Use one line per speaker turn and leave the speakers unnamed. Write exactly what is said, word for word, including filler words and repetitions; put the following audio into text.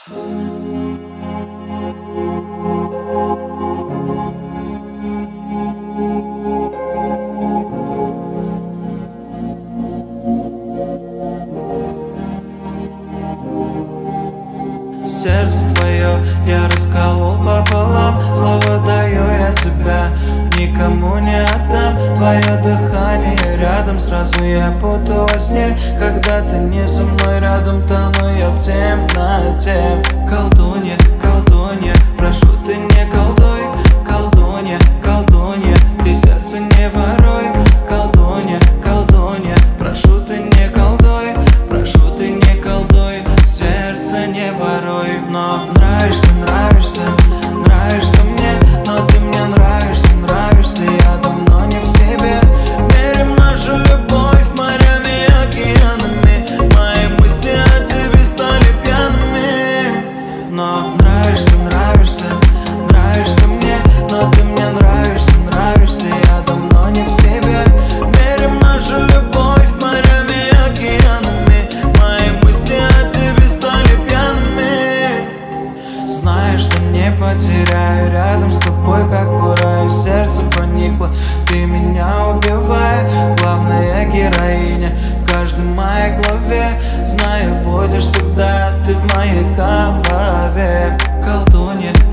Сердце твое я расколол пополам, слово даю я тебя, никому не отдам. Твое дыхание рядом, сразу я будто во сне. Когда ты не со мной рядом, тону я в темноте. Колдунья, колдунья, прошу ты не колдуй. Колдунья, колдунья, ты сердце не воруй. Колдунья, колдунья, прошу ты не колдуй. Прошу ты не колдуй, сердце не воруй. Но нравишься, нравишься, нравишься мне, но ты мне нравишься, нравишься, я давно не в себе. Мерим нашу любовь морями и океанами, мои мысли о тебе стали пьяными. Но нравишься, нравишься, нравишься мне, но ты мне нравишься, нравишься, я давно не в себе. Мерим нашу любовь морями и океанами, мои мысли о тебе стали пьяными. Знаешь, что не потеряю рядом с тобой, как в раю. Сердце проникло, ты меня убивай. Главная героиня в каждой моей главе. Знаю, будешь всегда ты в моей голове. Колдунья,